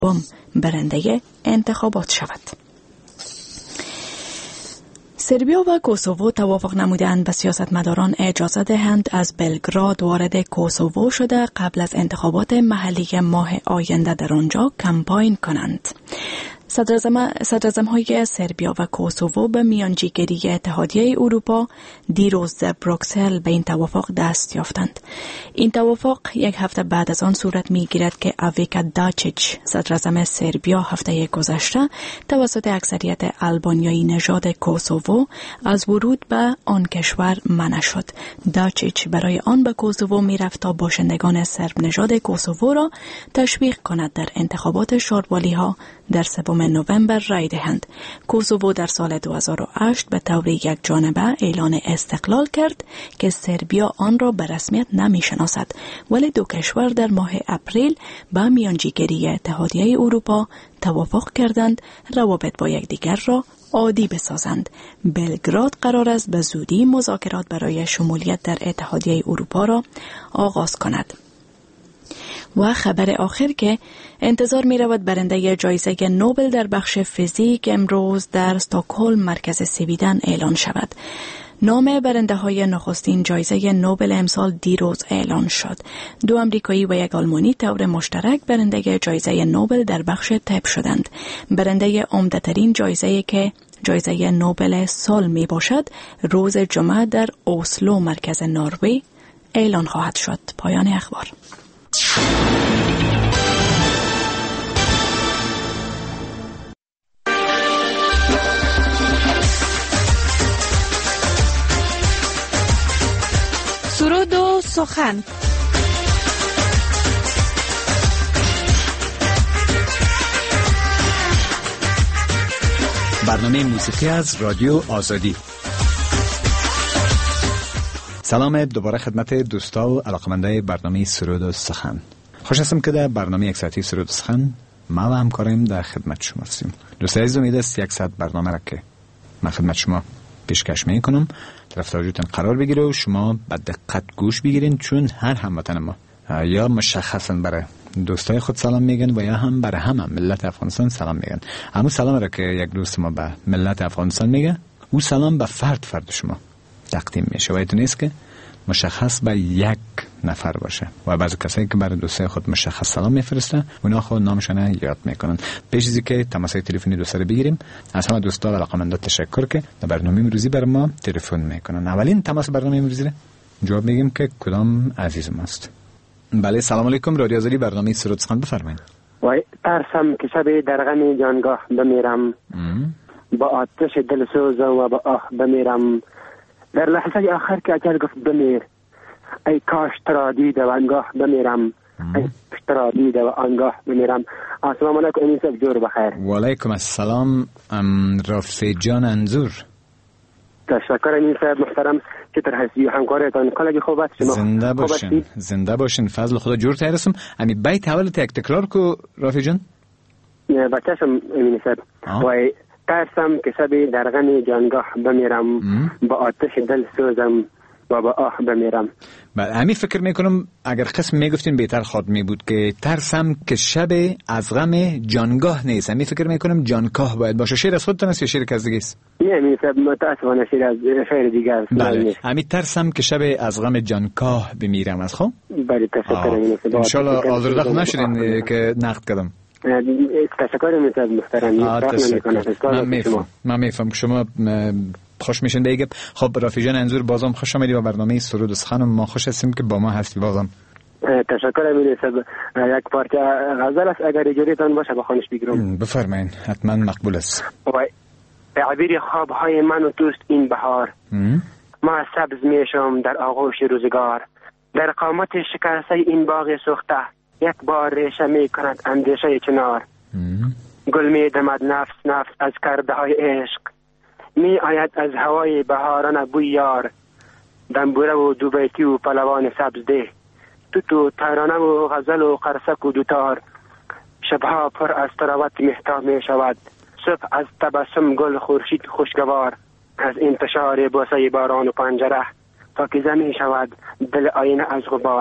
برنده انتخابات شود. سربیا و کوسوو توافق نمودند به سیاستمداران اجازه دهند از بلگراد وارد کوسوو شده قبل از انتخابات محلی ماه آینده در آنجا کمپاین کنند. صدراعظم‌های سربیا و کوسوو به میانجیگری اتحادیه اروپا دیروز در بروکسل به این توافق دست یافتند. این توافق یک هفته بعد از آن صورت می‌گیرد که اویکا داچیچ صدراعظم سربیا هفته گذشته توسط اکثریت آلبانیایی نژاد کوسوو از ورود به آن کشور منع شد. داچیچ برای آن به کوسوو می‌رفت تا باشندگان سرب نژاد کوسوو را تشویق کند در انتخابات شورولی‌ها در 3 نوامبر رای دهند. کوسوو در سال 2008 به طور یک جانبه اعلان استقلال کرد که سربیا آن را به رسمیت نمی‌شناسد، ولی دو کشور در ماه اپریل با میانجیگری اتحادیه اروپا توافق کردند روابط با یکدیگر را عادی بسازند. بلگراد قرار است به زودی مذاکرات برای شمولیت در اتحادیه اروپا را آغاز کند. و خبر آخر که انتظار می رود برنده جایزه نوبل در بخش فیزیک امروز در استکهلم مرکز سویدن اعلان شود. نام برنده های نخستین جایزه نوبل امسال دیروز اعلان شد. 2 امریکایی و 1 آلمانی طور مشترک برنده جایزه نوبل در بخش طب شدند. برنده عمده‌ترین جایزه که جایزه نوبل سال می باشد روز جمعه در اسلو مرکز نروژ اعلان خواهد شد. پایان اخبار. سرود و سخن. برنامه موسیقی از رادیو آزادی. سلام دوباره خدمت دوستا و علاقمندای برنامه سرود و سخن. خوش هستم که در برنامه 1 ساعتی سرود و سخن ما و همکاریم در خدمت شما هستیم. دوستای عزیز، امید است 1 ساعت برنامه را که من خدمت شما پیشکش میکنم طرف توجهتون قرار بگیره و شما با دقت گوش بگیرین، چون هر هموطن ما یا مشخصا برای دوستای خود سلام میگن و یا هم برای همه ملت افغانستان سلام میگن. اما سلام را که یک دوست ما به ملت افغانستان میگه، او سلام به فرد شما تقدیم میشه و ایتون نیست که مشخص به یک نفر باشه و بعضی کسایی که برای دوستای خود مشخص سلام میفرستن اونا خود نامشون یاد میکنن. پیش از اینکه تماسای تلفنی دوستا رو بگیریم، از همه دوستا و علاقمندا تشکر که در برنامه امروزی بر ما تلفن میکنن. اولین تماس برنامه امروزی رو جواب میگیم که کدام عزیز ماست. بله، سلام علیکم، رادیو آزادی، برنامه سرود سخن، بفرمایید. وای ترسم که شب در غم جانگاه بمیرم، با آتش دل سوزم و با آه بمیرم. در لحظه آخر که اجل گفت بمیر، ای کاش ترا دیده و آنگاه بمیرم، ای کاش ترا دیده و آنگاه بمیرم. السلام علیکم، امین صاحب، جور بخیر. و علیکم السلام رفیع جان انزور. تشکر امین صاحب محترم، چطور هستی؟ همکارتان کلاگی خوب است؟ شما زنده باشین، زنده باشین، فضل خدا جور تیرسم. امی بیت اول تکرار کو رفیع جان. بچه‌شم امین صاحب. وای ترسم که شب در غم جانگاه بمیرم، با آتش دل سوزم و با آه بمیرم. بله، همین فکر میکنم اگر قسم میگفتین بهتر خود می بود که ترسم که شب از غم جانگاه نیست. همین فکر میکنم جانکاه باید باشه. شعر از خودتون است یا شعر از دیگه است؟ نه امین صاحب، متاسفانه شعر از شعر دیگه است. بله، همین ترسم که شب از غم جانکاه بمیرم از خب. بله تشکر امین صاحب. ان شاء الله آزرده نشدین که نقد کردم. تشکر امین صاحب محترم. من میفهم که شما خوش میشین دیگه. خب رفیع جان انزور، بازم خوش آمدید به برنامه سرود و سخن. ما خوش هستیم که با ما هستی بازم. تشکر امین صاحب. یک پارچه غزل است اگر اجازهتان باشه بخوانش بگیرم. بفرمایین، حتما مقبول است. تعبیر خوابهای من و دوست این بهار، ما سبز میشم در آغوش روزگار، در قامت شکسته این باغ سوخته، یک بار ریشه می کند اندیشه چنار. گل می دمد نفس از کرده های عشق، می آید از هوای بهاران بوی یار. دنبوره و دوبیتی و پلوان سبزده، تو ترانه و غزل و قرصک و دوتار. شبها پر از تراوت مهتاب می شود، صبح از تبسم گل خورشید خوشگوار. از انتشار بوسه باران و پنجره، پاکیزه می شود دل آینه از غبار.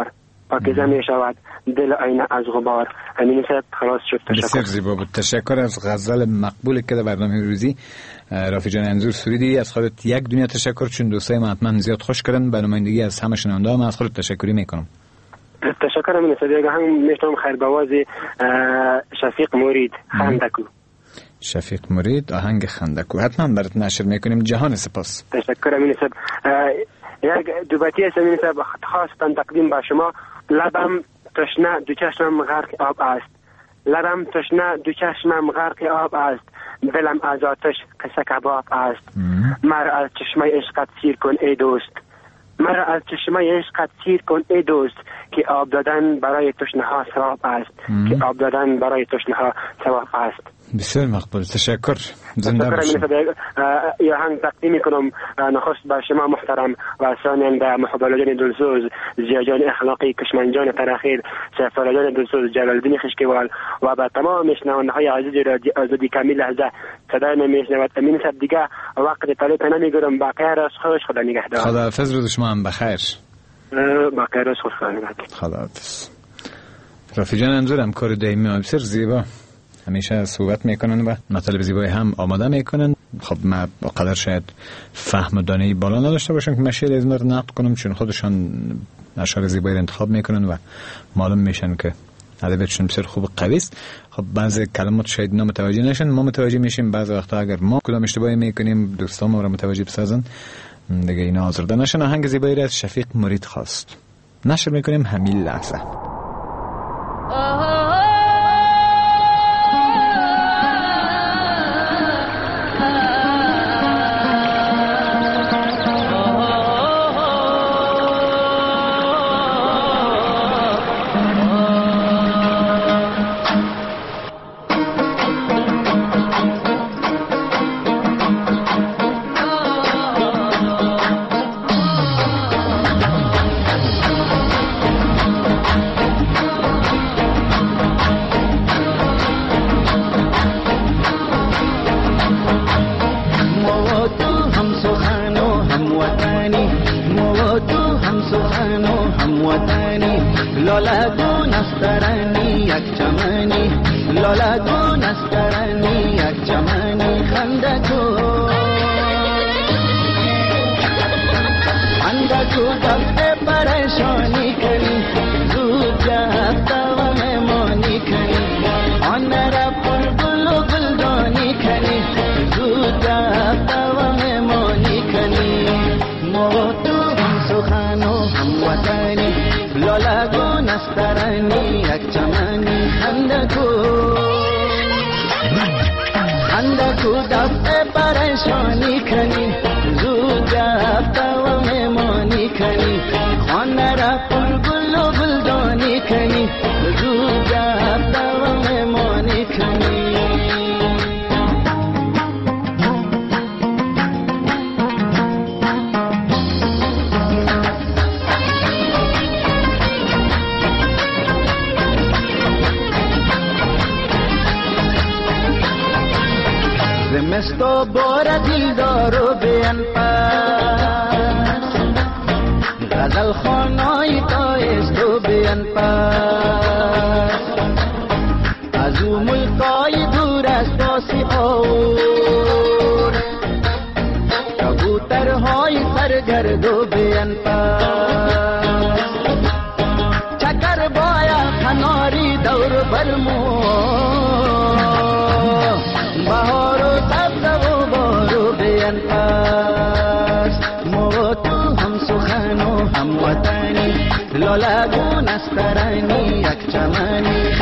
پاکیزه می شود دل آینه از غبار. همین است، خلاص شد. بسیار زیبا بود. تشکر از غزل مقبول که در برنامه روزی رافی جان انظور سرویدی. از خودت یک دنیا تشکر، چون دوستای ما حتما زیاد خوش کردن. به نمایندگی از همه شنونده من از خودت تشکری میکنم. تشکر. همین است دیگه. هم میتونم خیر بوازی شفیق مرید خندکو. شفیق مرید آهنگ خندکو حتما برات نشر میکنیم. جهان سپاس. تشکر. همین است. یک دوبتی است. همین است خواستم تقدیم به شما. لبم تشنه دو چشمم غرق آب است. لبم تشنه دو چشمم غرق آب است. دلم از آتش قصه کباب است. مرا از چشمه عشقت سیر کن ای دوست. مرا از چشمه عشقت سیر کن ای دوست، که آب دادن برای تشنه ها ثواب است. که آب دادن برای تشنه ها ثواب است. بسیار مقبول. تشکر. زنده باشید. یا هنگ تقدیم میکنم نخست به شما محترم و ثانیا به محبوبالجان دلسوز، زیاجان اخلاقی، کشمنجان تراخیر، سیفالجان دلسوز، جلالدین خشکیوال و به تمام شنونده های عزیز رادیو آزادی کمی لحظه صدای نمیشنود. امین صاحب دیگه وقت طالب نمیگیرم. باقی راست خوش. خدا نگهدار. خداحافظ. روز شما هم بخیر. باقی راست خوش. خدا نگهدار. خداحافظ. رافی جان انظور هم کار دائمی بسیار زیبا همیشه صحبت میکنن و مطالب زیبایی هم آماده میکنن. خب من قدر شاید فهم و دانه بالا نداشته باشم که من شعر از رو نقد کنم، چون خودشان اشعار زیبایی رو انتخاب میکنن و معلوم میشن که ادبیاتشون بسیار خوب و قوی است. خب بعضی کلمات شاید اینا متوجه نشن، ما متوجه میشیم. بعضی وقتا اگر ما کدام اشتباهی میکنیم دوستان ما رو متوجه بسازن دیگه اینا آزرده نشن. آهنگ زیبایی را از شفیق مرید خواست نشر میکنیم همین لحظه. زمستو بار دلدارو بیان پاس غزل خانای تایستو بیان پاس از او ملکای دور است آسی اور کبوترهای سرگردو بیان پاس چکر بایا خناری دور برمو بهار و سبز و بارو بیان پاس مو تو هم سخن و هم وطنی لالگون استرانی یک چمنی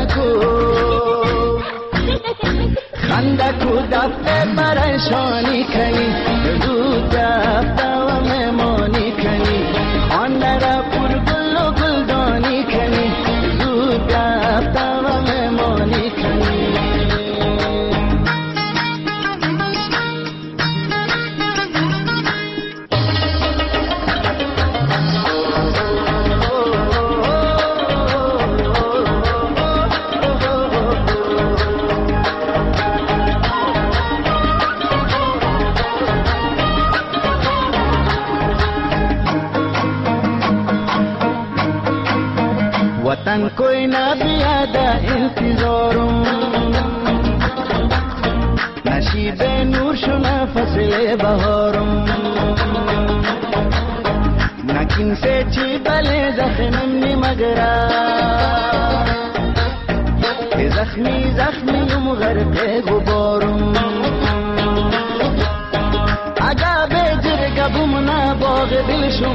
خندکو دفته پریشانی کنی زود دفته و مهمانی کنی خانه را پر گل و گلدانی کنی زود دفته و مهمانی کنی انتظارم نشیب نور شونه فصل بهارم نکین سے چی بله زخمم نمگره زخمی زخمیم غرق غبارم اگه به جرگبم نباغ دلشم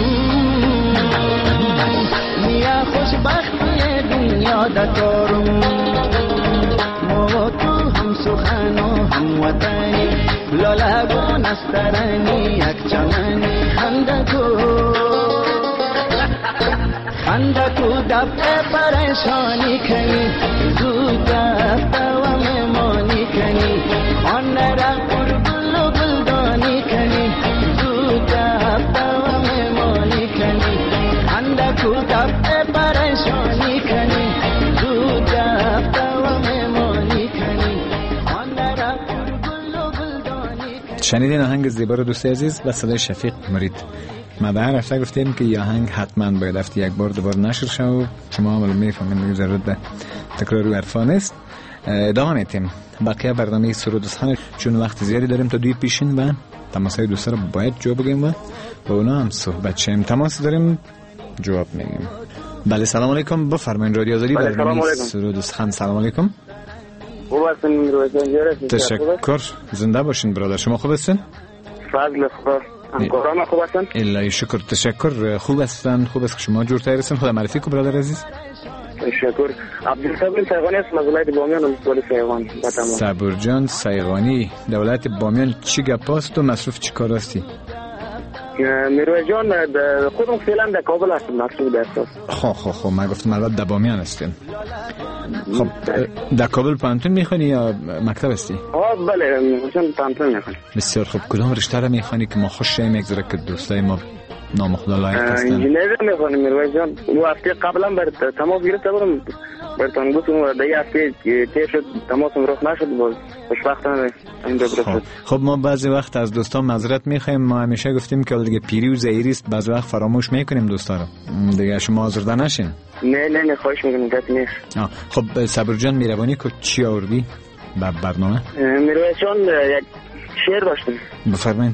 میا خوشبختی دنیا دکارم ما تو هم سخن و هم وطنی لالگو نسترنی یک چمنی خندکو دفع پریشانی کنی زود دفع و مهمانی کنی آن را پر گل و گلدانی کنی زود دفع و مهمانی کنی خندکو دفع پریشانی کنی زود دفع و مهمانی کنی آن را پر گل و گلدانی کنی. شنیدین آهنگ زیبا رو دوست عزیز و صدای شفیق مرید. ما به هر هفته گفتیم که یه آهنگ حتما باید هفته یک بار دوباره نشر شه و شما هم میفهمین دیگه ضرورت به تکرار و حرفا نیست. ادامه میتیم بقیه برنامه سرود سخن چون وقت زیادی داریم تا دوی پیشین و تماسای دوستا رو باید جواب بگیم و با اونا هم صحبت شیم. تماس داریم جواب میگیم. بله سلام علیکم، بفرمایید رادیو آزادی برنامه سرود سخن. سلام علیکم. خوب هستین روزنجاره؟ تشکر، زنده باشین برادر. شما خوب هستین؟ فضل خدا. همکاران خوب هستن؟ الهی شکر. تشکر، خوب هستن. خوب است که شما جورتر هستین. خدا معرفی کو برادر عزیز. تشکر. عبدالصبر سیغانی است، از ولایت بامیان، ولایت سیغان. صبر جان سیغانی، دولت بامیان. چی گپاست و مصروف چی کار هستی؟ میروی جان خودم فعلا در کابل هستم، مصروف در اساس. خب من گفتم الان در بامیان هستین. خب در کابل پانتون میخونی یا مکتب هستی؟ بله چون پانتون میخونی. بسیار خوب. کدام رشته را میخونی که ما خوش میگذره که دوستای ما نام خدا لایق هستن؟ انجینری میخونم میروی جان. اون هفته قبلا بر تماس گرفته بودم برتون گفتم در هفته تیر شد تماسم رخ نشد، باز خوشبختانه این دو برسد. خب ما بعضی وقت از دوستان معذرت میخوایم. ما همیشه گفتیم که دیگه پیری و زهیری است، بعضی وقت فراموش میکنیم دوستا رو. دیگه شما آزرده نشین. نه خواهش میکنم گفت نیست. خب صبر جان میروانی که چی آوردی به برنامه؟ میروی جان یک شعر داشتیم. بفرمایید.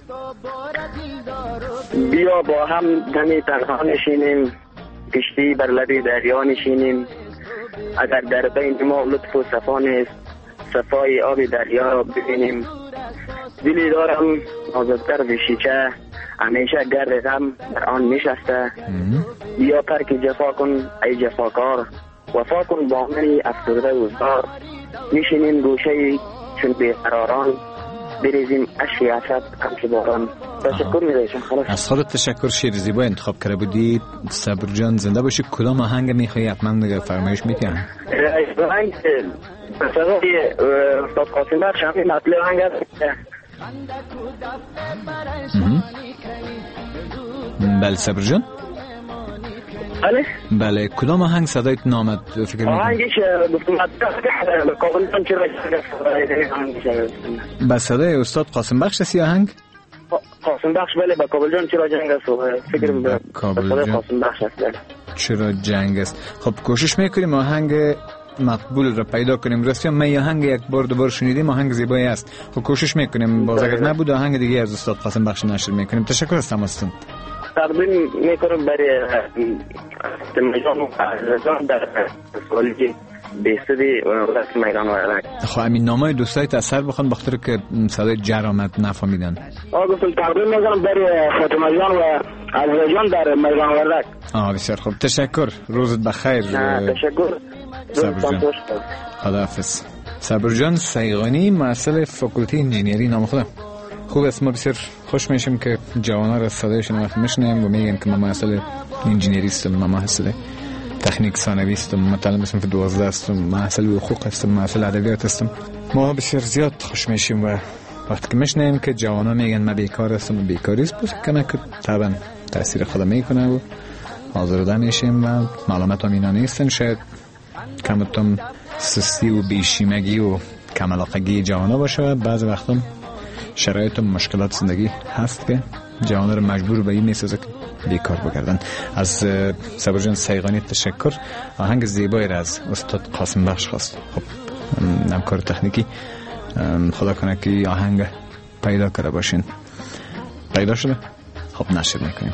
بیا با هم دمی تنها نشینیم، کشتی بر لب دریا نشینیم، اگر در بین ما لطف و صفا نیست، صفای آب دریا را ببینیم. دلی دارم آزادتر ز شیشه، همیشه گرد غم در آن نشسته. بیا ترک جفا کن ای جفاکار، وفا کن با منی افسرده و زار. میشینیم گوشه چون بیقراران، بریزیم اشکی حسد همچه باران. تشکر می‌کنم. خلاص از خودت تشکر. شعر زیبا انتخاب کرده بودی. صبر جان زنده باشی. کدام آهنگ میخوای؟ حتما دیگه فرمایش میکنم. آهنگ صدای استاد قاسم بخش همین مطلب آهنگ است. بله صبر جان. بله کدام آهنگ صدایت نامد فکر میکنم؟ آهنگش گفتم کابل جان چرا با صدای استاد قاسم بخش است آهنگ؟ قاسم بخش بله با کابل جان چرا جنگ است. فکر میکنم صدای قاسم بخش است. چرا جنگ است. خب کوشش میکنیم آهنگ مقبول را پیدا کنیم. راستی من آهنگ یک بار دوباره شنیدیم، آهنگ زیبایی است. خب کوشش میکنیم باز اگر نبود آهنگ دیگه از استاد قاسم بخش نشر میکنیم. تشکر از تماستون. تقدیم میکنم برای میدان و عزیزان در سوالی بیستدی ولایت میدان وردک. خب همین نامای دوستایت اثر بخوان بخاطر که صدای جر آمد نفهمیدن. گفتم تقدیم میکنم برای فاطمه جان و عزیزان در میدان وردک. بسیار خوب. تشکر. روزت بخیر. تشکر. خداحافظ. صبر جان سیغانی، محصل فاکولته انجینری. نام خدا خوب است. ما بسیار خوش میشیم که جوانا را صدایشون وقت میشنیم و میگن که ما محصل انجینری هستم، ما محصل تکنیک ثانوی هستم، ما تعلیم هستم في 12 هستم، محصل حقوق هستم، محصل ادبیات هستم. ما بسیار زیاد خوش میشیم و وقتی که میشنیم که جوانا میگن ما بیکار هستم و بیکاری است، پس کنه که طبعا تاثیر خدا میکنه و آزرده میشیم و معلومات هم اینا نیستن. شاید کمتم سستی و بیشیمگی و کمالقگی جوانا باشه و بعض وقتا شرایط و مشکلات زندگی هست که جوان رو مجبور به این میسازه که بیکار بگردن. از صبرجان سیغانی تشکر. آهنگ زیبایی را از استاد قاسم بخش خواست. خب همکار تکنیکی، خدا کنه که آهنگ پیدا کرده باشین. پیدا شده؟ خب نشر میکنیم.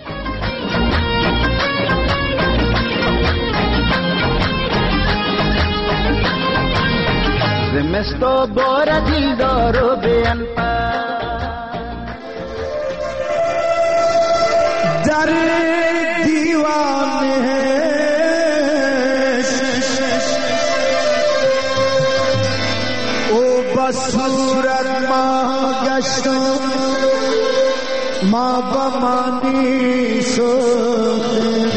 زمستو بار دیدارو بیان در دیوانه او بصورت ما گشتم ما بمانی سوخته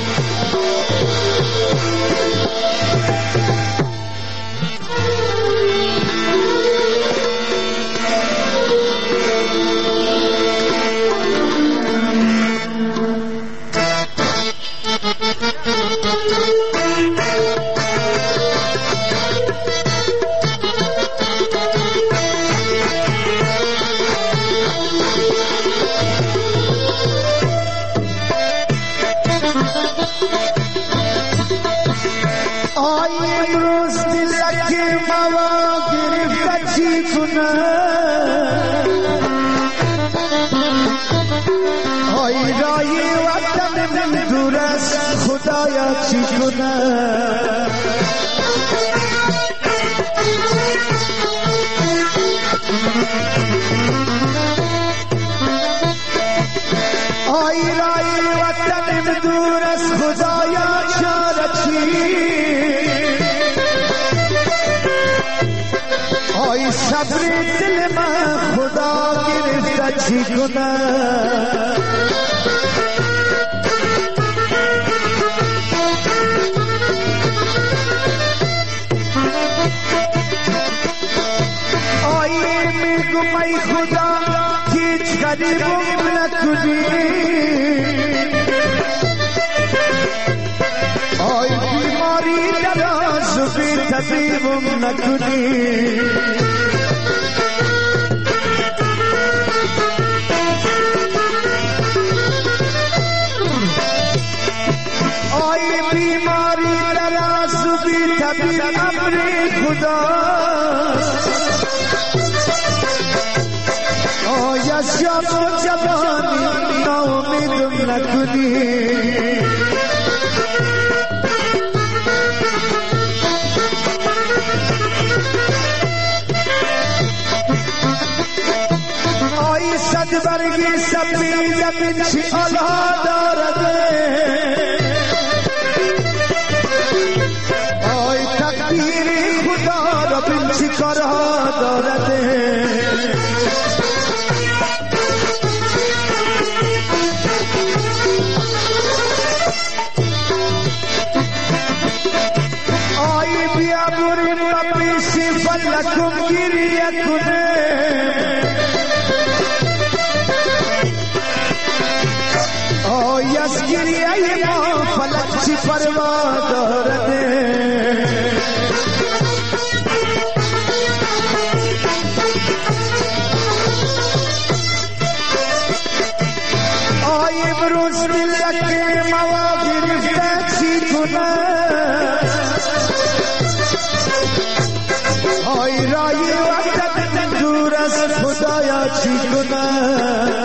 خدایا چی کنه آی رای وطنم دور از خدایا چاره چی آی صبر دل من خدا گرفته چی کنه ای خدا هیچ غریبم نکنی آی بیماری دراز و بی طبیبم نکنی آی بیماری دراز و بی طبیب امر خدا شب و جوانی ناامیدم نکنی آی صد برگی سبزی زمین چی آلها دارده آی تقدیر خدا را بین چی کارها دارده فلکم گریه کنه آی از گریه ما فلک چی پروا دارده آی امروز ملت ما گرفته چی کنه آی رای وطن دور از خدایا چی کنه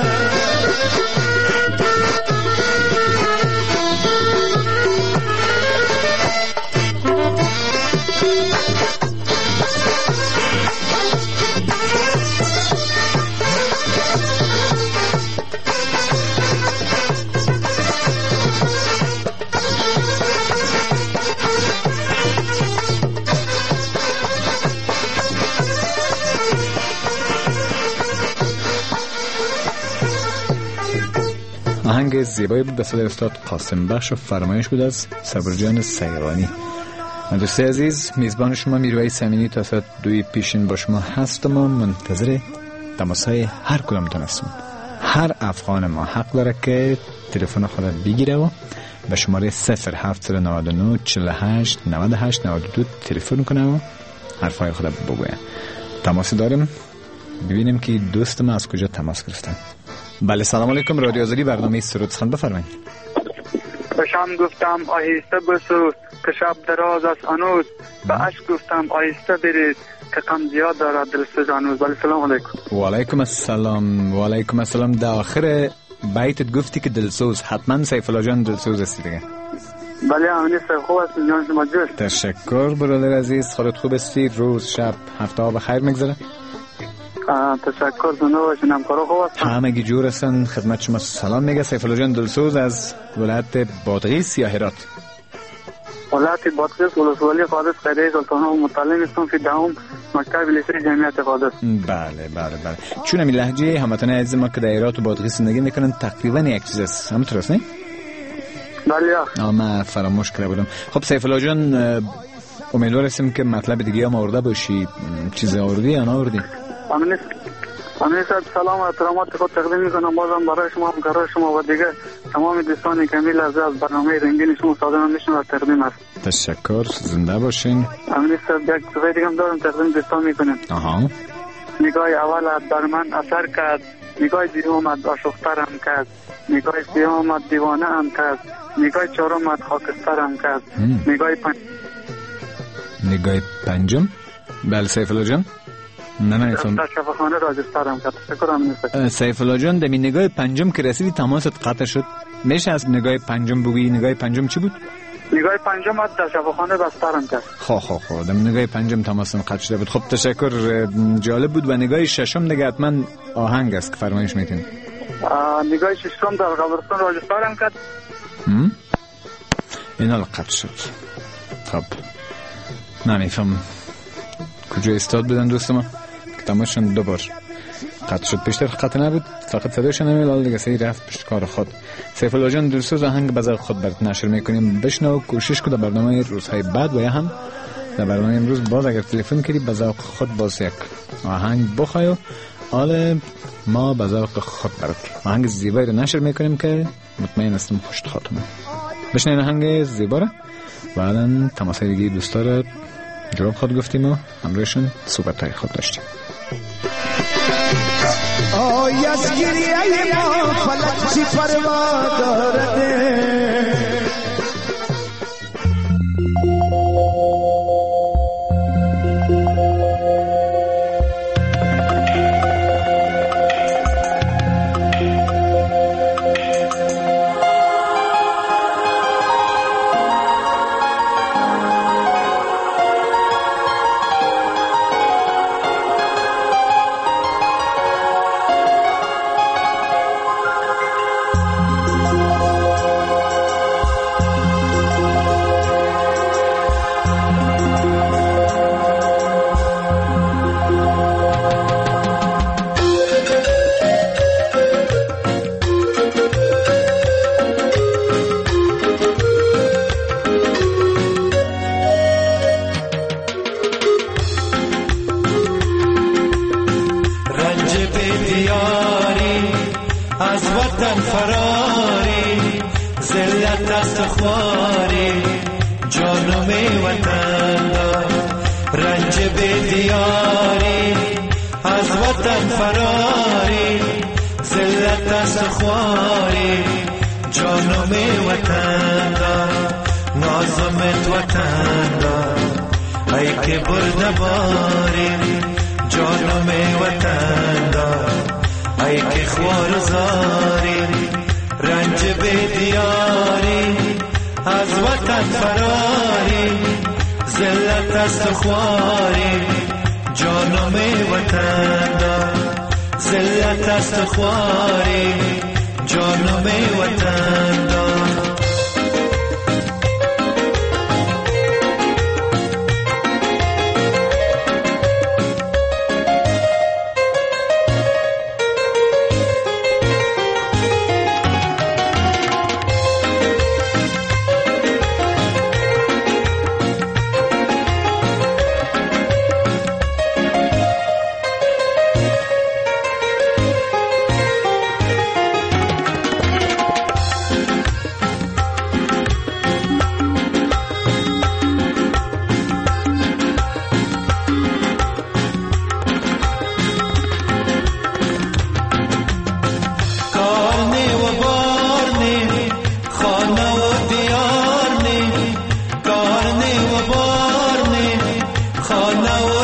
آهنگ زیبایی بود به صدای استاد قاسم بخش و فرمایش بود از صبرجان سیغانی. من دوستی عزیز میزبان شما میروی سمینی تا ساعت 2 پیشین با شما هستم و منتظر تماسهای هر کدامتون هستم. هر افغان ما حق داره که تلفن خود بگیره و به شماره 0799 48 98 92 تلفن کنه و حرفای خود بگوید. تماس داریم، ببینیم که دوست ما از کجا تماس گرفتن. بله سلام علیکم، رادیو آزادی، برنامه سرود سخن، بفرمایید. بشم گفتم آهسته بسوز که شب دراز است هنوز، به عشق گفتم آهسته برید که غم زیاد دارد دلسوز هنوز. بله سلام علیکم. و علیکم السلام. و علیکم السلام. در آخر بیتت گفتی که دلسوز، حتما سیف الله جان دلسوز هستی دیگه. بله امین صاحب خوب است جان شما جوش. تشکر برادر عزیز، خودت خوب هستی؟ روز شب هفته ها بخیر میگذره؟ تشکر زنده باشین، همکارا خوب هستن؟ همگی جور هستن. خدمت شما سلام میگه سیف الله جان دلسوز از ولایت بادغیس یا هرات؟ ولایت بادغیس، ولسوالی قادس، قریه سلطانه و متعلم هستم فی دهم مکتب لیسه جمعیت قادس. بله بله بله. چون این لهجه هموطنان عزیز ما که در هرات و بادغیس زندگی میکنن تقریبا یک چیز است، همونطور است نه؟ بله. من فراموش کرده بودم. خب سیف الله جان، امیدوار هستیم که مطلب دیگه هم آورده باشی. چیز آوردی یا نآوردی؟ امین صاحب سلام و احترامات خود تقدیم میکنم بازم برای شما، همکارای شما و دیگه تمام دوستان کمیل از برنامه رنگین شما صادران میشن تقدیم است. تشکر، زنده باشین. امین صاحب یک چیزی دیگه هم دارم تقدیم دوستان میکنم. نگاه اول بر من اثر کرد، نگاه دوم آشفترم کرد، نگاه سوم دیوانه ام کرد، نگاه چهارم خاکسترم کرد، نگاه پنجم. بله سیف الله جان. نه در شفاخانه راجسترم کرد. تشکر امین صاحب. سیف الله جان، در نگاه پنجم که رسیدی تماست قطع شد، میشه از نگاه پنجم بگویی؟ نگاه پنجم چی بود؟ نگاه پنجم در شفاخانه بسترم کرد. خب در نگاه پنجم تماسم قطع شده بود. خب تشکر، جالب بود. و نگاه ششم دیگه حتما آهنگ است که فرمایش میتین. نگاه ششم در قبرستان راجسترم کرد. اینا قطع شد. خب نمیفهم کجا استاد بدن دوست ما که تماششون دوبار قطع شد. پیشتر قطع نبود، فقط صدایشون نمیل دیگه سعی رفت پشت کار خود. سیف الله جان دلسوز آهنگ بذار خود برات نشر میکنیم، بشنو، کوشش کن در برنامه روزهای بعد و یا هم در برنامه امروز باز اگر تلفن کردی بذار خود باز یک آهنگ بخوای و حالا ما بذار خود برات آهنگ زیبایی رو نشر میکنیم که مطمئن هستم خوشت خاطره. بشنوین آهنگ زیبا رو، بعدن تماسای دیگه دوستا رو جواب خود گفتیم و همراهشون صحبت‌های خود داشتیم. آی از گریه ما فلک چی پروا دارده،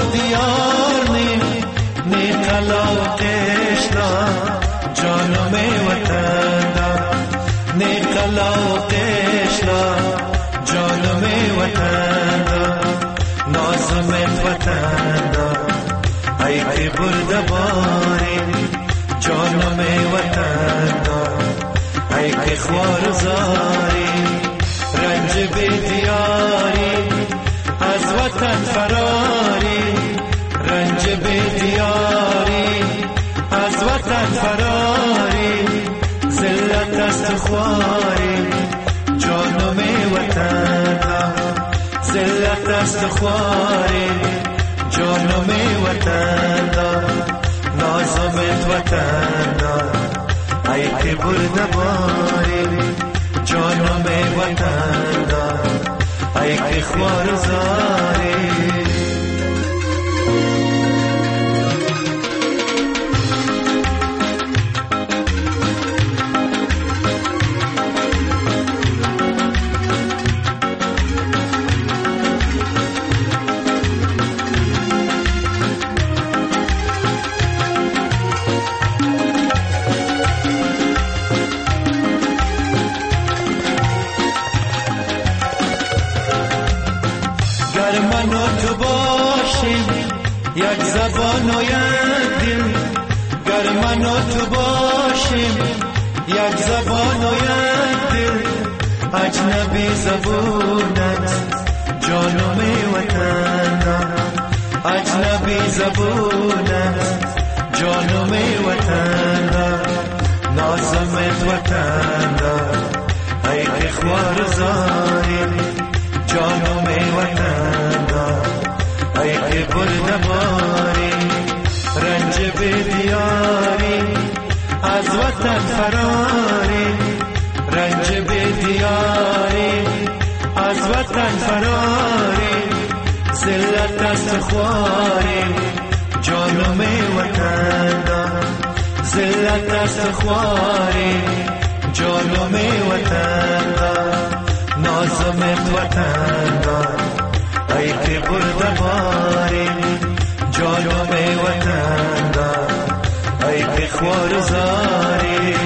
دیار نی طلاقش دا جانم وطن دا نی طلاقش دا جانم وطن دا نازمت وطن دا ای که بردباری جانم وطن دا ای که خوارزاری رنج بیدیاری از وطن فراری رنج بیدیاری از وطن فراری ذلت است خواری جانم وطن ذلت است خواری جانم وطن نازمت وطن ای که بردباری جانم وطن ای که خوارزاری یک زبان و یک دل گر من و تو باشیم یک زبان و یک دل اجنبی زبونت جانم وطن اجنبی زبونت جانم وطن نازمت وطن ای که خوارزاری جانم وطن ای که بردباری رنج بیدیاری از وطن فراری رنج بیدیاری از وطن فراری ذلت است خواری جانم وطن ذلت است خواری جانم وطن نازمت وطن ای که بردباری جانم وطن ای که خوارزاری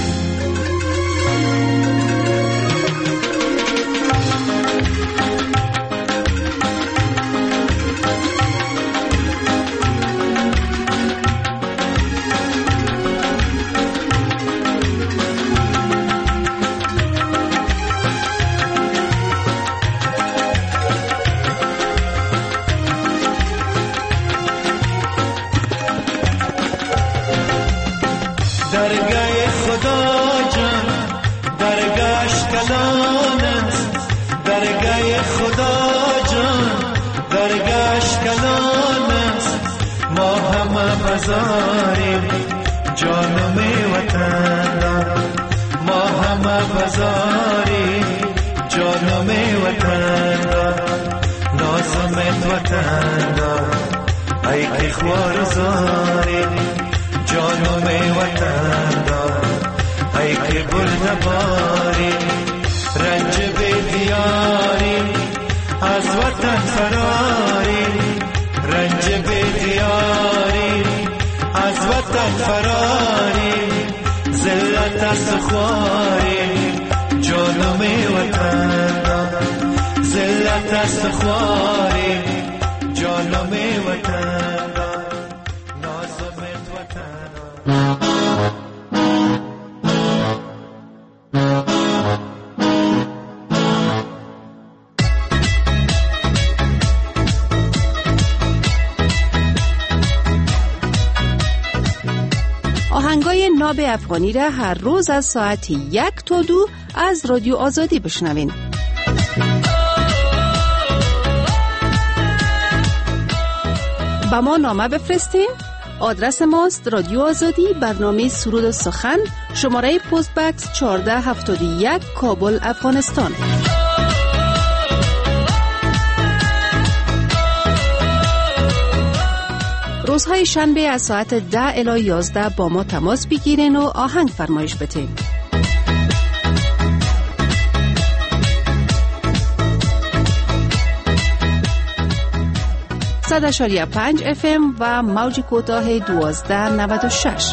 درگاه خدا جان درگاهش کلان است درگاه خدا جان درگاهش کلان است ما همه بزاریم جانم وطن ما همه بزاریم جانم وطن نازمت وطن ای که خوارزاری جانم وطن ای که بردباری رنج بیدیاری از وطن فراری رنج بیدیاری از وطن فراری ذلت است خواری جانم وطن ذلت است خواری جانم وطن آهنگای ناب افغانی را هر روز از ساعت 1 تا 2 از رادیو آزادی بشنوین. با ما نامه بفرستین. آدرس ماست رادیو آزادی، برنامه سرود و سخن، شماره پست بکس 1471 کابل، افغانستان. روزهای شنبه از ساعت 10 الی 11 با ما تماس بگیرین و آهنگ فرمایش بتین. 100.5 FM و موج کوتاه 1296.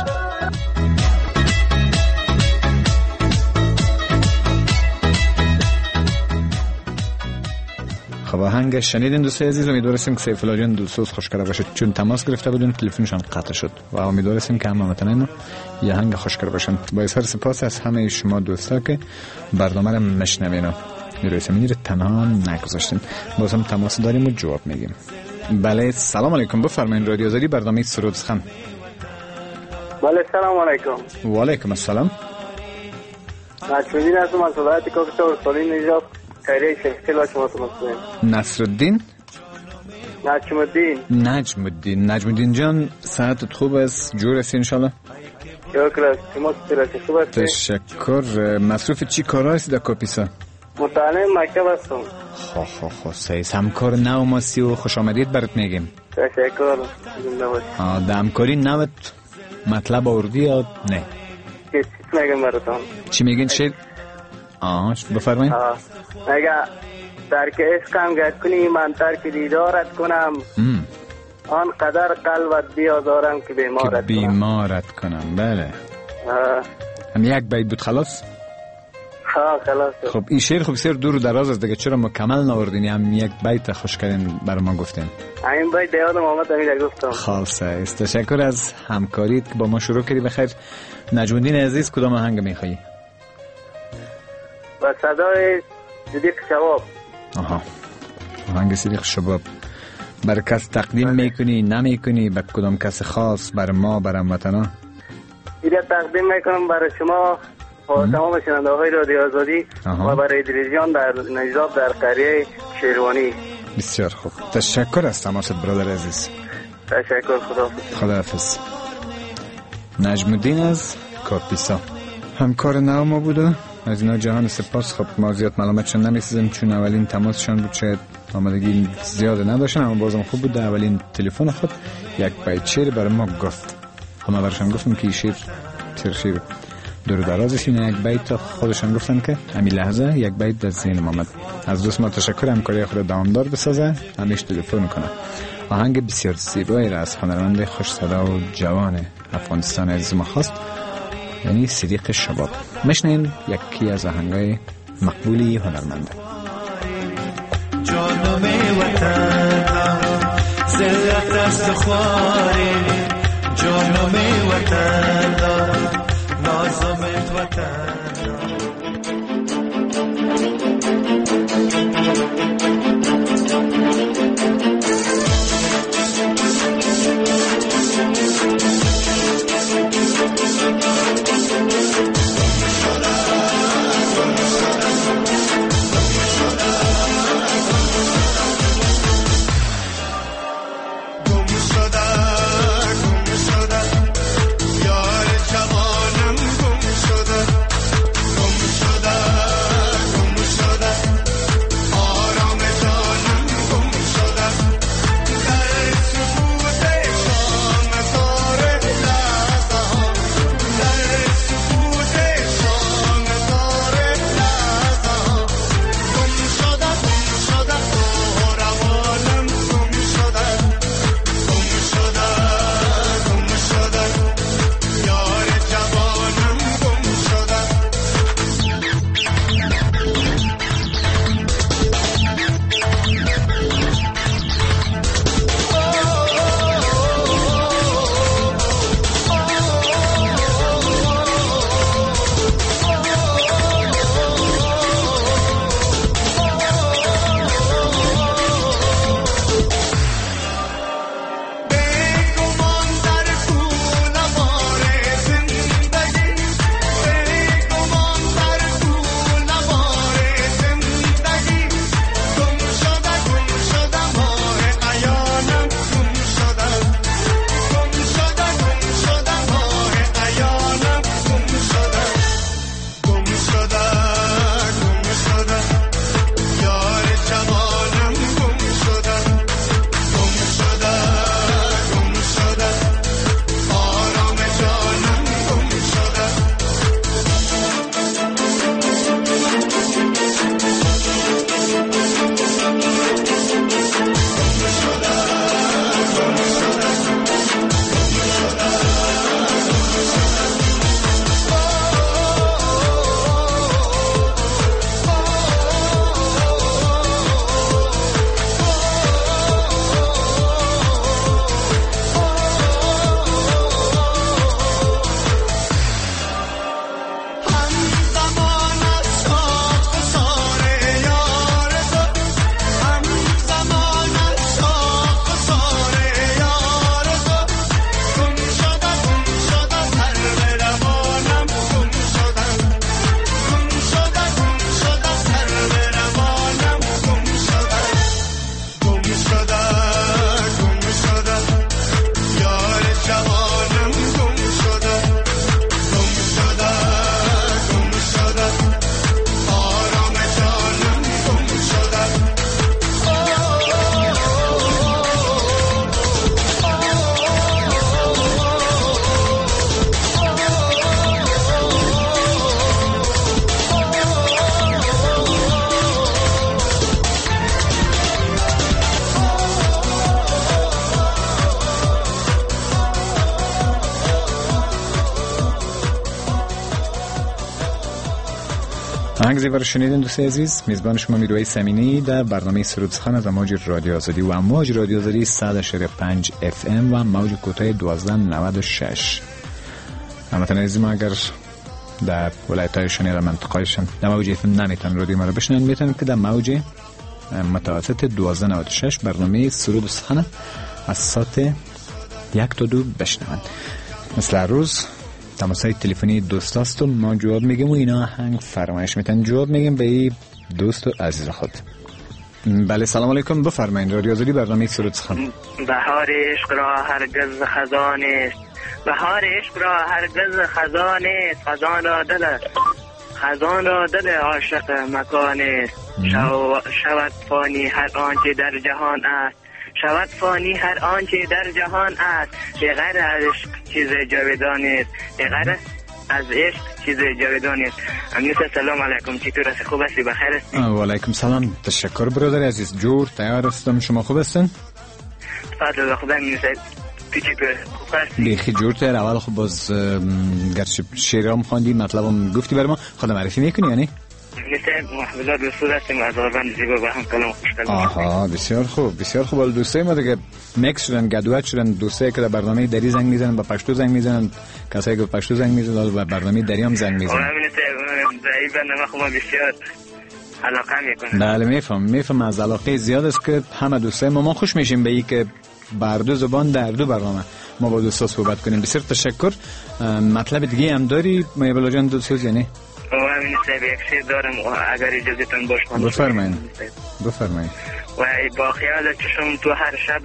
خب آهنگ شنیدین دوستای عزیز، امیدواریم که سیف الله جان دلسوز خوشکره باشه، چون تماس گرفته بودن تلفنشان قطع شد و امیدواریم که هموطنان ما یه آهنگ خوشکره باشن. با اظهار سپاس از همه شما دوستا که برنامه رو میشنوین، میرسیم تنها نگذاشتین. باز هم تماس داریم و جواب میگیم. بله سلام علیکم، بفرمایید رادیو آزادی برنامه سرود سخن. بله سلام علیکم. و علیکم السلام. نصرالدین هستم از ولایت کاکستان سالین نجات خیریه شکل و شما سلام. نصرالدین؟ نجمالدین جان، ساعتت خوب است؟ جور است انشالله؟ شکر، شما خوب است؟ تشکر. مصروف چی کار هستی در کاپیسا؟ متعلم مکتب هستم. خب سعیس، همکار نو ماسی و خوش آمدید برات میگیم. تشکر. در همکاری نوت مطلب آوردی یا نه؟ چی میگم براتون؟ چی میگین شید؟ بفرمایید. مگه ترک عشقم گرد کنی من ترک دیدارت کنم، آنقدر قلبت بیازارم که بیمارت کنم. بله. هم یک بیت بود خلاص؟ خلاص. خب این شعر خب بسیار دور و دراز است دیگه، چرا مکمل ناوردین؟ هم یک بیت خوش کردین برای ما گفتین. این بیت یادم آمد همین گفتم. خالصه است. تشکر از همکاریت که با ما شروع کردی. بخیر نجمالدین عزیز، کدام آهنگ میخوایی؟ با صدای صدیق شباب. آهنگ صدیق شباب. بر کس تقدیم میکنی نمیکنی؟ به کدام کس خاص؟ بر ما، بر هموطنان؟ اینو تقدیم میکنم برای شما و تمام شنونده‌های رادیو آزادی و برای تلویزیون در نجراب در قریه شیروانی. بسیار خوب، تشکر از تماست برادر عزیز. تشکر. خداحافظ. نجمالدین از کاپیسا همکار نو ما بوده. از اینا جهان سپاس. خب ما زیاد ملامتشون نمیسازیم چون اولین تماسشان بود، شاید آمادگی زیاد نداشتن، اما بازم خوب بود. اولین تلفن خود یک بیت شعر برای ما گفت. ما براشون گفتم که شعر شعر دور درازش اینه، یک بیت خودشان گفتن که همین لحظه یک بیت در ذهن ما آمد. از دوست ما تشکر، همکاری خود دوامدار بسازه، همیشه تلفن کنه. آهنگ بسیار زیبایی را از هنرمند خوش صدا و جوان افغانستان عزیز ما خواست، یعنی صدیق شباب. مشنین یکی از آهنگای مقبولی هنرمنده. جانم وطن زلت است خواری، جانم وطن نازمت وطن. گم آهنگ زیبا رو شنیدین دوستای عزیز. میزبان شما میروی سمینی در برنامه سرود سخن از امواج رادیو آزادی و امواج رادیو آزادی 100.5 FM و موج کوتاه 1296. همتون عزیز ما اگر در ولایت‌های شنی و منطقه‌هایشان در موج FM نمیتونن رادیو ما رو بشنون، میتونن که در موج متوسط 1296 برنامه سرود سخن از ساعت 1 تا 2 بشنون. مثل روز تماسای تلفنی دوست است و ما جواب میگیم و اینا آهنگ فرمایش میتن جواب میگیم به این دوست و عزیز خود. بله سلام علیکم، بفرمایید. رادیو آزادی برنامه سرود سخن. بهار عشق را هرگز خزان است، بهار عشق را هرگز خزان است، خزان را دل عاشق مکان است. شود فانی هر آنچه در جهان است، شود فانی هر آنچه در جهان است. غیر از عشق چیز جاودان است، غیر از عشق چیز جاودان است. امنیت سلام علیکم، چطور هستی؟ خوب هستی؟ بخیر هستی؟ و علیکم سلام، تشکر برادر عزیز. جور تیار هستم، شما خوب هستین؟ فضل خدا. امنیت تو چطور؟ خوب هستی؟ بیخی جور تیار. اول خب باز گرچه شیرام خواندی مطلبم گفتی برای ما، خدا معرفی میکنی یعنی؟ مثل محفظات رسول هستیم از آربند زیبا با هم کلام خوشکلم. آها بسیار خوب بسیار خوب. دوستای ما دیگه مکس شدن، گدوات شدن. دوستایی که در برنامه دری زنگ میزنن با پشتو زنگ میزنن، کسایی که با پشتو زنگ میزنن و برنامه دری هم زنگ میزنن. همین این برنامه خب بسیار علاقه میکنه. بله میفهم از علاقه زیاد است که همه دوستای ما خوش میشیم به این که بر دو زبان در دو برنامه ما با دوستا صحبت کنیم. بسیار تشکر. مطلب دیگه هم داری مایبلا جان دوست یعنی؟ همین یک شعر دارم اگر اجازهتون باشه. بفرمایید. و با خیال چشم تو هر شب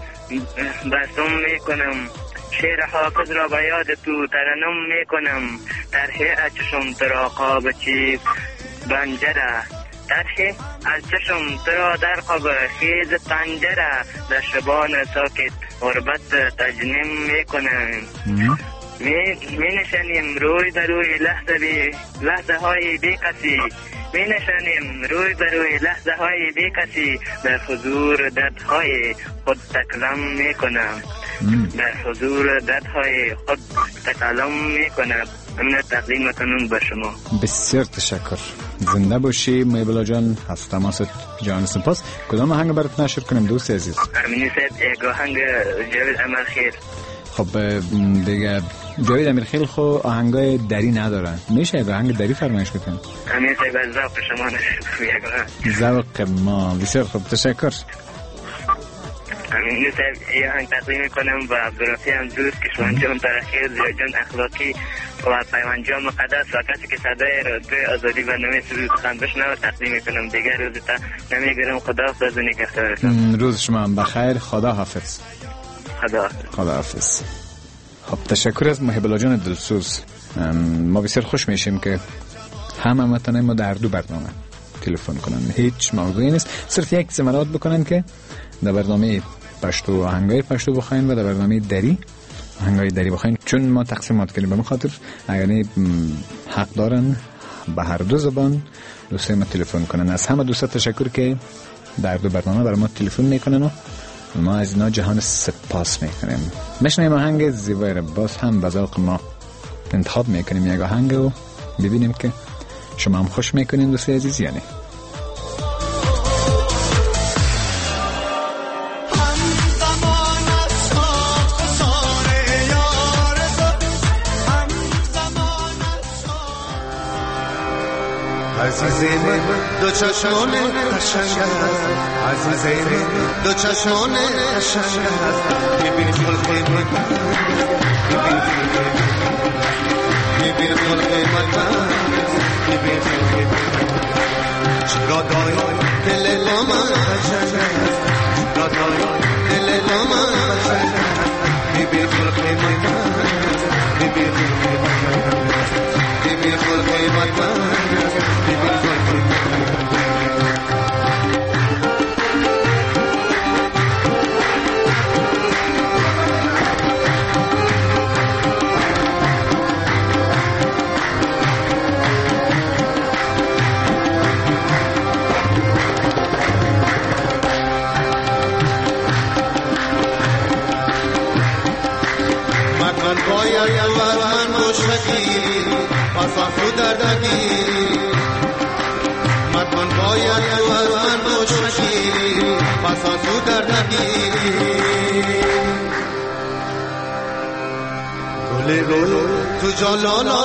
بسم میکنم، شعر حافظ را به یاد تو ترنم میکنم. طرح از چشم ترا قاب چیب بنجره، طرح از چشم ترا در قاب خیز پنجره. در شبان ساکت غربت تجنیم میکنم. می نشانیم روی در روی لحظه های بی کسی، می نشانیم روی در روی لحظه های بی کسی. در حضور دردهای خود تکلم می کنم، در حضور دردهای خود تکلم می کنم. من تقدیمتون به شما. بسیار تشکر. زنده باشی مایبلا جان. از تماست جان سپاس. کدام آهنگ برات نشر کنیم دوست عزیز؟ امینی صاحب یک آهنگ جاوید امیرخیل. خب دیگه جاوید امیرخیل خو آهنگای دری ندارن، میشه یک آهنگ دری فرمایش بکنم؟ امین صاحب از ذوق شما نشد. ذوق ما. بسیار خوب تشکر. امین صاحب یه آهنگ تقدیم میکنم با عبدالرفیع هم دوست که شما جان ترخیر جان اخلاقی و پیوانجام مقدس و کسی که صدای رادیو آزادی برنامه سرود سخن بشنوه تقدیم میکنم. دیگر روزتا نمیگرم. خدا حافظ و نگهدارتون. روز شما هم بخیر. خدا حافظ. خدا حافظ. خب تشکر از محبلا جان دلسوز. ما بسیار خوش میشیم که همه هموطنان ما در دو برنامه تلفن کنن، هیچ موضوعی نیست، صرف یک زمرات بکنن که در برنامه پشتو آهنگای پشتو بخواین و در برنامه دری آهنگای دری بخواین، چون ما تقسیمات کردیم به خاطر اگر حق دارن به هر دو زبان دوستای ما تلفن کنن. از همه دوستا تشکر که در دو برنامه برای ما تلفن میکنن و ما از اینا جهان سپاس میکنیم. میشنیم آهنگ زیبایی را باز هم به ذوق ما انتخاب میکنیم یک آهنگ و ببینیم که شما هم خوش میکنین دوستی عزیز یعنی. عزیزی من دو چشمان قشنگ است، عزیزی من دو چشمان قشنگ است. ببین خلقی من، ببین خلقی من، ببین خلقی من. چرا دای دل من قشنگ است، چرا دای دل من قشنگ است. ببین خلقی من، ببین خلقی من، ببین خلقی من. باید من گوش بگیری، پس افرو دردگیری. بسا تو در نگیری گل تو جالالا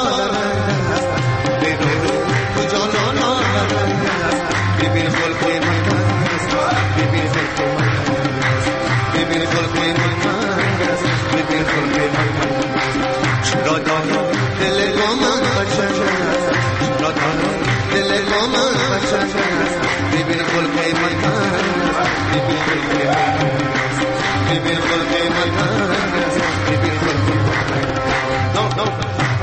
گل تو جالالا ببین خلق من ببین خلق من ببین خلق من ببین خلق من چرا داری دل من بچه چرا داری دل من بچه ببین خلق من ببین خلق من ببین خلق من ببین خلق من no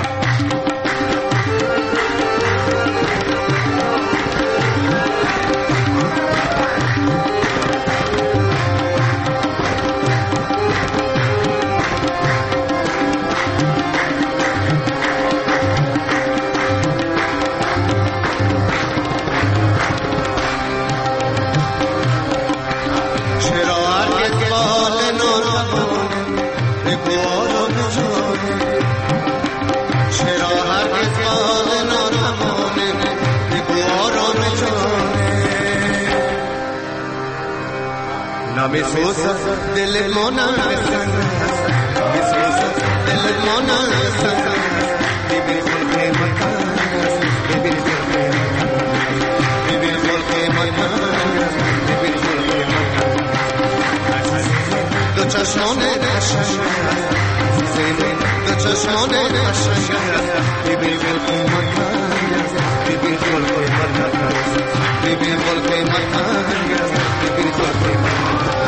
می سوزد دل من بسن می سوزد دل من بسن ببین خلق من ببین خلق من ببین خلق من ببین خلق من دو چشمان قشنگ دو چشمان قشنگ ببین خلق من ببین خلق من ببین خلق من ببین خلق من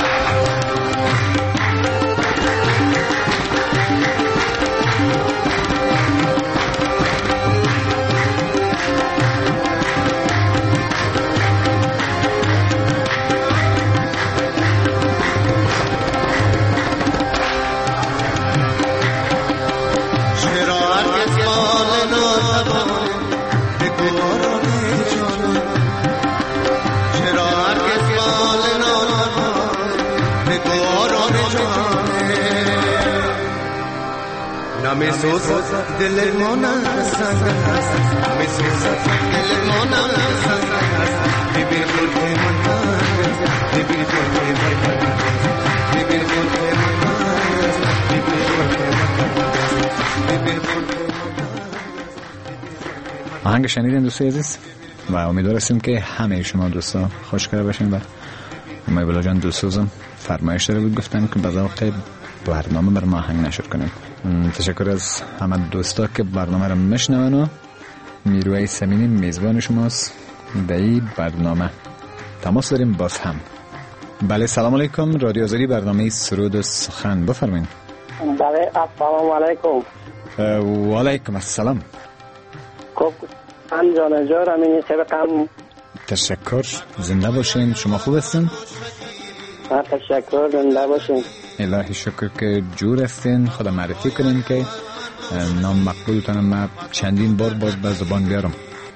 می سوزد دل من بسن می سوزد دل من بسن ببین خلق من ببین خلق من ببین خلق من ببین خلق من ببین خلق من. آهنگ شنیدین دوستای عزیز و امیدوار هستیم که همه شما دوستا خوشگل باشین. و امای بلا جان دوستوزم فرمایش داره بود گفتن که به ذوق برنامه بر ما آهنگ نشر کنیم. تشکر از همه دوستا که برنامه رو میشنون و میروی سمینی میزبان شماست در این برنامه. تماس داریم باز هم. بله سلام علیکم، رادیو آزادی برنامه سرود و سخن، بفرمایید. بله السلام علیکم. و علیکم السلام. خب من جانجار امینی سبقم. تشکر، زنده باشین. شما خوب هستین؟ تشکر، زنده باشین. الهی شکر که جور هستین. خدا معرفی کنین که نام مقبولتانم ما چندین بار باز به زبان بیارم.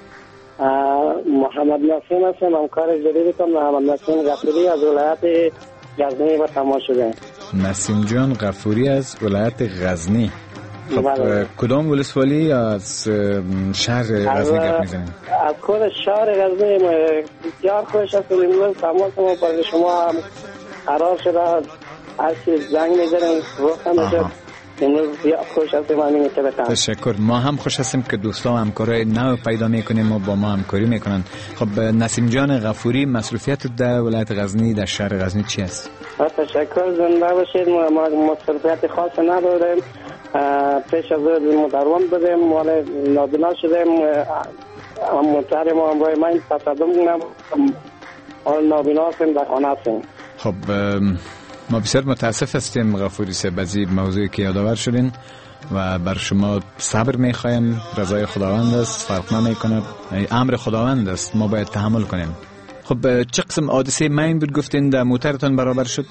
محمد نسیم هستم، همکار جدیدتون. محمد نسیم غفوری از ولایت غزنی به تماس شده. نسیم جان غفوری از ولایت غزنی. خب کدام ولسوالی از شهر غزنی گپ میزنین؟ از خود شهر غزنی. بسیار خوش است امروز تماس ما برای شما قرار شده. هر چیز زنگ میزنیم روشن بشه. امروز بسیار خوش هستیم. تشکر. ما هم خوش هستیم که دوستا همکارای نو پیدا میکنیم و با ما همکاری میکنن. خب نسیم جان غفوری، مصروفیت در ولایت غزنی در شهر غزنی چی است؟ تشکر، زنده باشید. ما مصروفیت خاص نداریم. پیش از مدرون بودیم، مال نابینا شدیم. منتظر ما همراه من تصادم کنم. حال نابینا هستیم، در خانه هستیم. خب ما بسیار متاسف هستیم غفوری سه بزی موضوعی که یادآور شدین و بر شما صبر میخوایم. رضای خداوند است، فرق نمیکنه، امر خداوند است، ما باید تحمل کنیم. خب چه قسم حادثه مین بود گفتین در موترتون برابر شد؟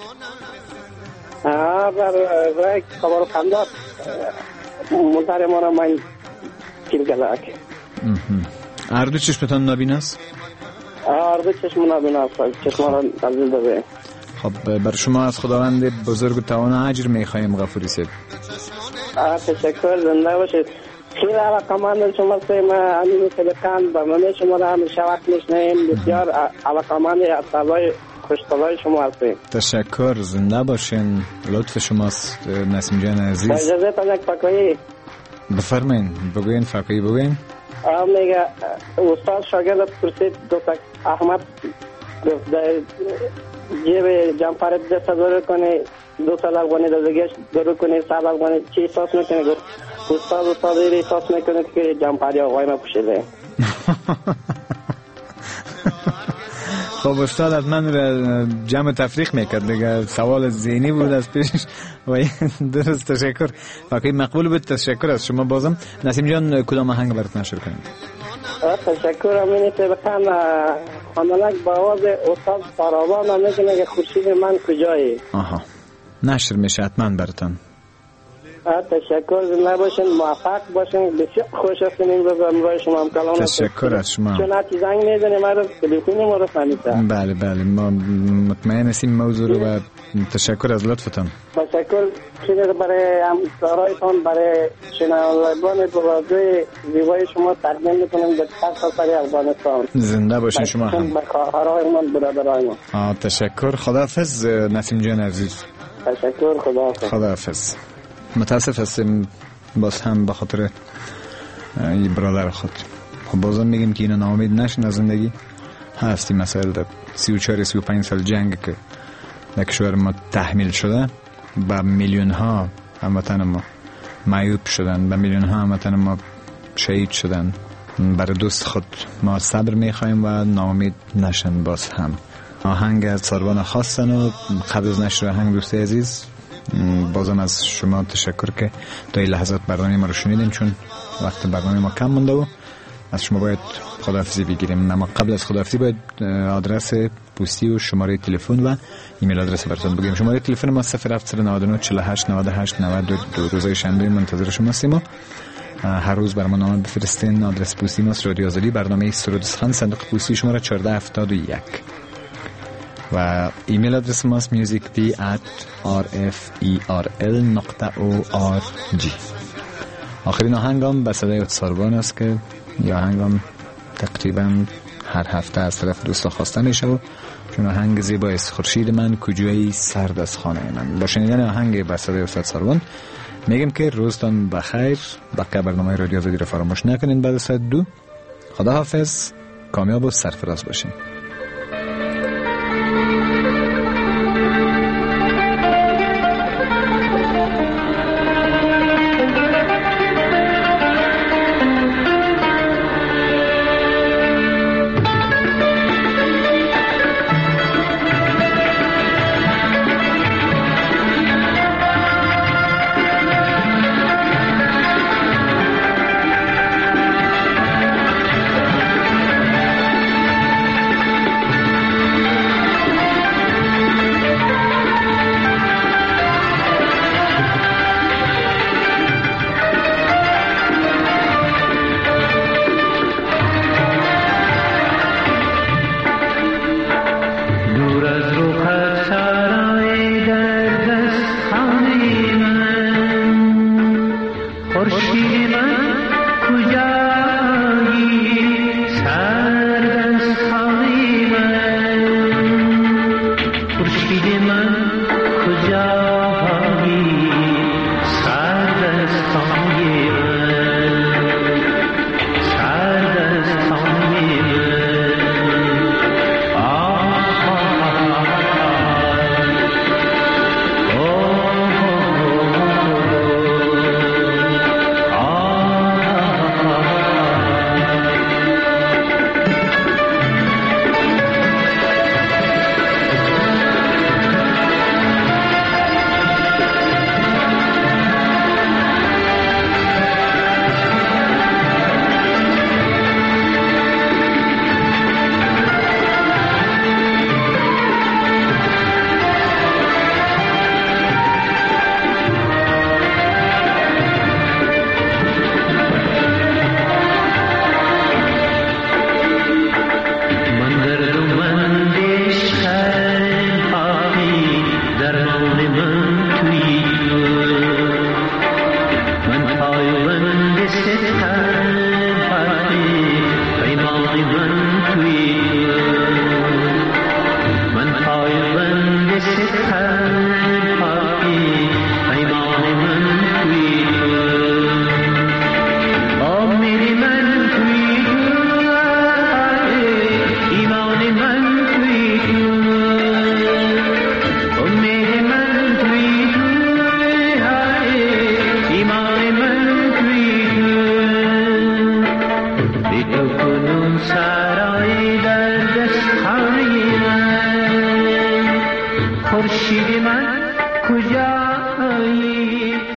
برای کبار خندات موتر ما را من کل گلک. اردو چشمتان نابینا است؟ اردو چشم نابینا است، چشم را تبدیل داده. خب بر شما از خداوند بزرگ و توان اجر میخوایم غفوری صاحب. تشکر، زنده باشید. خیلی علاقمند شما هستیم. همین سبقان برنامه شما را همیشه وقت میشنیم. بسیار علاقمند از سوای خوشطلای شما هستیم. تشکر، زنده باشین. لطف شماست نسیم جان عزیز. اجازه تا یک فقاهی بفرمایین، بگوین فقاهی بگوین. میگه استاد شاگرد پرسید دوست احمد در جیب جمپر دست دور کنه 200 افغانی دادگیش درو کنه 100 افغانی چی احساس میکنه؟ گفت استاد احساس میکنه که جمپری آقای ما پوشیده. خب استاد از من جمع تفریق میکرد دیگه، سوال ذهنی بود از پیش و درست. تشکر فقط مقبول بود. تشکر از شما. بازم نسیم جان کدام آهنگ برات نشر کنیم؟ تشکر. امینی که بخوام خواندنک با آواز استاد فراوان میگه که خورشید من کجایی. آها، نشر میشه حتما براتون. تشکر، زنده باشین، موفق باشین. بسیار خوش هستیم این روز امروز شما هم کلام. تشکر از شما. چون هرچی زنگ میزنیم ما رو تلفن ما رو فهمیدم. بله بله، ما مطمئن هستیم موضوع رو و تشکر از لطفتون. تشکر برای همکارایتان، برای شنوندگان برنامه زیبای شما تقدیم میکنم در سراسر افغانستان. زنده باشین شما هم. به خواهرای من، برادرای من. تشکر. خداحافظ نسیم جان عزیز. تشکر. خداحافظ. متاسف هستیم باز هم به خاطر این برادر خود. خب بازم میگیم که اینا ناامید نشن از زندگی. هستی مسائل در 34-35 سال جنگ که در کشور ما تحمیل شده، با میلیون ها هموطن ما معیوب شدن، با میلیون ها هموطن ما شهید شدن. برای دوست خود ما صبر میخوایم و ناامید نشن. باز هم آهنگ از ساروان خواستن و قبل از نشر آهنگ دوست عزیز بازم از شما تشکر که تا این لحظات برنامه ما رو شنیدین، چون وقت برنامه ما کم مونده و از شما باید خداحافظی بگیریم. اما قبل از خداحافظی باید آدرس پستی و شماره تلفن و ایمیل آدرس براتون بگیم. شماره تلفن ما 0799 48 98 92. روزهای شنبه منتظر شما هستیم و هر روز برام نامه بفرستین. آدرس پستی ما رادیو آزادی، برنامه سرود سخن، صندوق پستی شماره 1471 و ایمیل آدرس ماست musicd@rferl.org. آخرین آهنگام به صدای ساروان است که یا آهنگام تقریبا هر هفته از طرف دوستا خواسته میشه و چون آهنگ زیبای است. خورشید من کجایی سرد از خانه من. با شنیدن آهنگ به صدای استاد ساروان میگم که روزتان بخیر. بقیه برنامه رادیو آزادی رو فراموش نکنین. بعد از ساعت 2 خداحافظ، کامیاب و سرفراز باشین.